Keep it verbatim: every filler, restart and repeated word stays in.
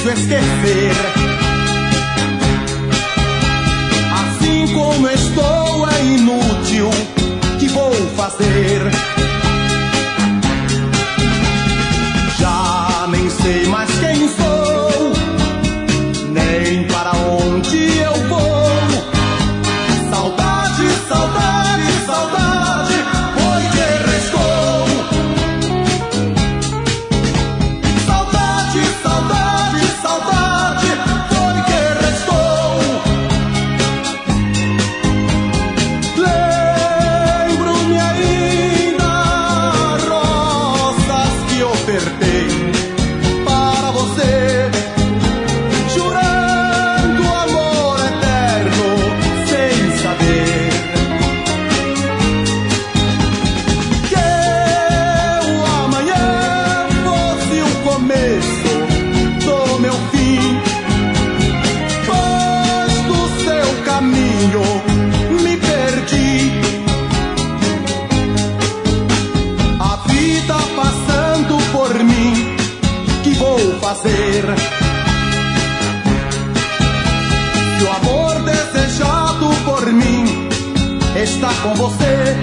difícil esquecer. Assim como estou é inútil, que vou fazer? Já nem sei mais quem sou, nem para onde eu vou. Saudade, saudade, saudade, foi que restou. Saudade, saudade, saudade, foi que restou. Lembro-me ainda rosas que ofertei para você, jurando amor eterno sem saber que o amanhã fosse o começo do meu fim, pois do seu caminho me perdi. A vida passando por mim, que vou fazer? Se o amor desejado por mim está com você,